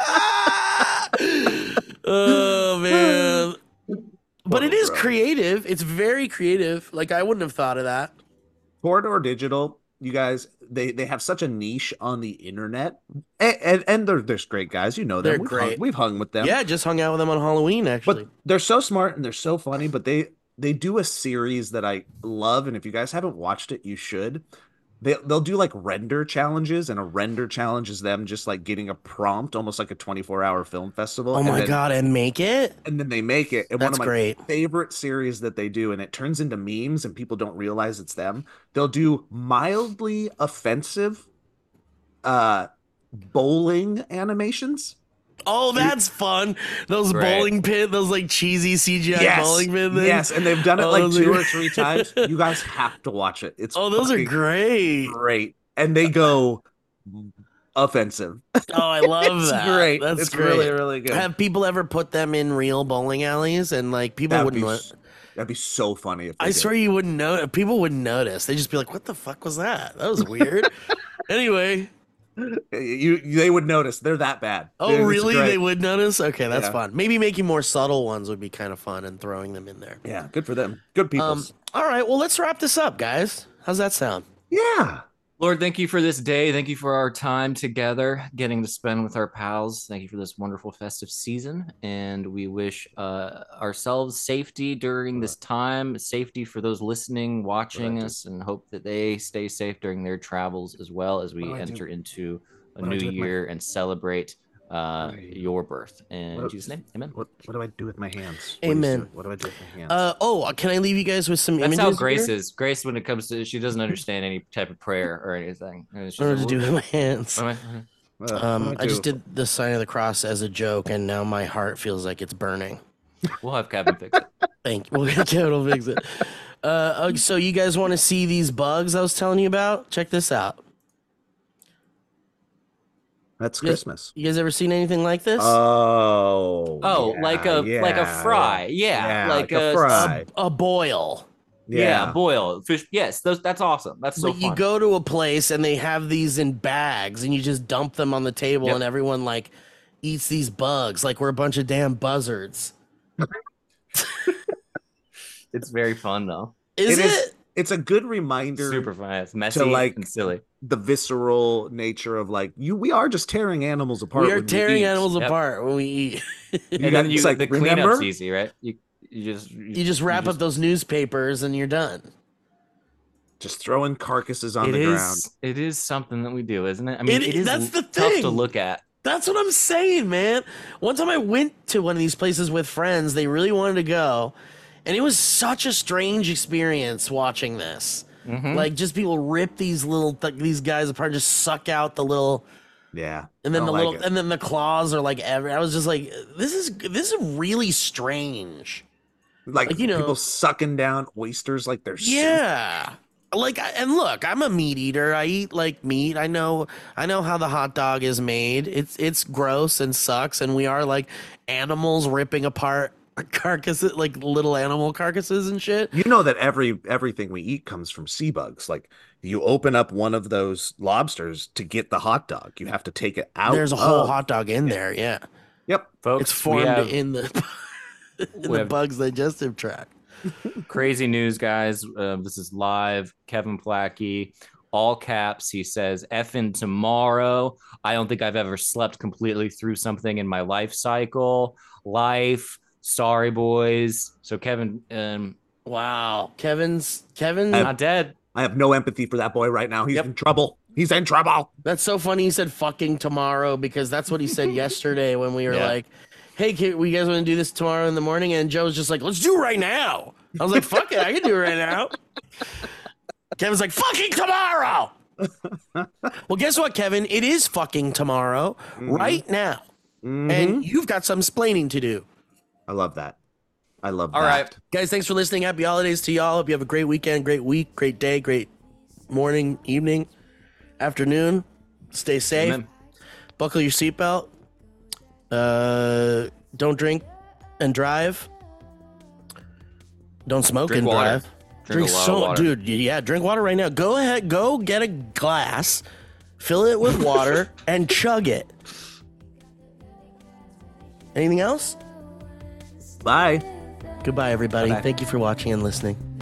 Oh man. But it is creative. It's very creative. Like I wouldn't have thought of that.
Corridor Digital, you guys, they have such a niche on the internet, and there's great guys. You know them.
They're great.
We've hung with them.
Yeah, just hung out with them on Halloween actually.
But they're so smart and they're so funny. But they do a series that I love, and if you guys haven't watched it, you should. They'll do like render challenges, and a render challenge is them just like getting a prompt, almost like a 24-hour film festival.
Oh my god, and make it?
And then they make it. And
that's
one of my
great.
favorite series that they do, and it turns into memes and people don't realize it's them. They'll do mildly offensive bowling animations.
Oh, that's fun. Those bowling pin, those like cheesy CGI bowling pin things.
Yes, and they've done it like 2 or 3 times. You guys have to watch it. It's
those are great.
Great. And they go offensive.
Oh, I love
it's
that.
Great.
That's
it's
great.
really, really good.
Have people ever put them in real bowling alleys and like people
That'd be so funny if they
I
did.
swear you wouldn't know. People wouldn't notice. They'd just be like, "What the fuck was that? That was weird." Anyway,
they would notice. They're that bad.
Oh, really? They would notice? Okay, that's fun. Maybe making more subtle ones would be kind of fun and throwing them in there.
Yeah, good for them. Good people.
All right, well, let's wrap this up, guys. How's that sound?
Yeah.
Lord, thank you for this day. Thank you for our time together, getting to spend with our pals. Thank you for this wonderful festive season. And we wish ourselves safety during this time, safety for those listening, watching us, and hope that they stay safe during their travels as well as we enter into a new year and celebrate your birth. In Jesus' name, amen.
What do I do with my hands?
Amen.
What do I do with my hands?
Can I leave you guys with some images?
That's how Grace
here?
is. Grace, when it comes to, she doesn't understand any type of prayer or anything.
I don't know what to do with my hands. I just did the sign of the cross as a joke, and now my heart feels like it's burning.
We'll have Kevin fix it.
Thank you. Kevin will fix it. So you guys want to see these bugs I was telling you about? Check this out.
That's Christmas.
You guys ever seen anything like this?
Oh,
like a fry. Yeah, like a
fry.
A boil.
Yeah, boil fish. Yes, that's awesome. That's so
But you
fun.
go to a place and they have these in bags and you just dump them on the table
Yep.
and everyone like eats these bugs like we're a bunch of damn buzzards.
It's very fun though.
Is it?
It's a good reminder
Super fun. It's messy
like,
and silly.
the visceral nature of like we are just tearing animals apart.
We are
when
tearing
eat.
animals
Yep.
apart when we eat.
And
got-
then
it's like,
the
remember?
cleanup's easy, right? You
You just wrap up those newspapers and you're done.
Just throwing carcasses on
It
the
is.
ground.
It is something that we do, isn't it? I mean,
It-
it is
that's the
tough
thing.
to look at.
That's what I'm saying, man. One time I went to one of these places with friends. They really wanted to go. And it was such a strange experience watching this.
Mhm.
Like, just people rip these these guys apart, just suck out the little,
Yeah.
and then
I
the
don't
little,
like it.
and then the claws are like I was just like, this is really strange.
like
like, you know-
people sucking down oysters like they're soup.
Yeah. Like, and look, I'm a meat eater. I eat like meat. I know how the hot dog is made. It's gross and sucks, and we are like animals ripping apart carcasses, like little animal carcasses and shit.
You know that everything we eat comes from sea bugs. Like you open up one of those lobsters to get the hot dog. You have to take it out.
There's a whole
of-
hot dog in there. Yeah,
Yep.
Folks,
it's formed
we have
in the in
we
the
have-
bug's digestive tract.
crazy news, guys. This is live. Kevin Plackey, all caps. He says, "Effing tomorrow." I don't think I've ever slept completely through something in my life cycle. Life. Sorry, boys. So Kevin,
Wow, Kevin's
not dead.
I have no empathy for that boy right now. He's
Yep.
in trouble. He's in trouble.
That's so funny. He said "fucking tomorrow" because that's what he said yesterday when we were
Yeah.
like, "Hey, kid, we guys want to do this tomorrow in the morning?" And Joe was just like, "Let's do it right now." I was like, "Fuck it, I can do it right now." Kevin's like, "Fucking tomorrow." Well, guess what, Kevin? It is fucking tomorrow right now, and you've got some splaining to do.
I love that. I love
All
that.
right.
Guys, thanks for listening. Happy holidays to y'all. Hope you have a great weekend, great week, great day, great morning, evening, afternoon. Stay safe.
Amen.
Buckle your seatbelt. Don't drink and drive. Don't smoke
Drink
and
water.
drive.
Drink a lot of water.
Dude. Yeah, drink water right now. Go ahead, go get a glass, fill it with water, and chug it. Anything else?
Bye.
Goodbye, everybody.
Bye-bye.
Thank you for watching and listening.